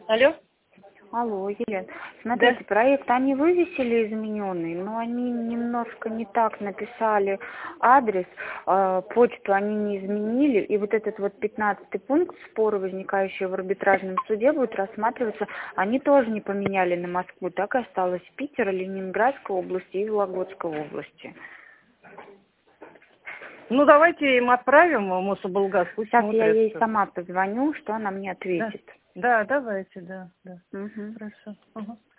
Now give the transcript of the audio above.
Алло? Алло, Елена. Смотрите, Да. проект они вывесили измененный, но они немножко не так написали адрес, почту они не изменили, и вот этот вот 15-й пункт, споры, возникающие в арбитражном суде, будут рассматриваться, они тоже не поменяли на Москву, так и осталось Питер, Ленинградской области и Вологодской области. Ну, давайте им отправим в Мособлгаз, пусть Сейчас смотрят. я ей сама позвоню, что она мне ответит. Да, давайте, да. Угу. Хорошо. Ага.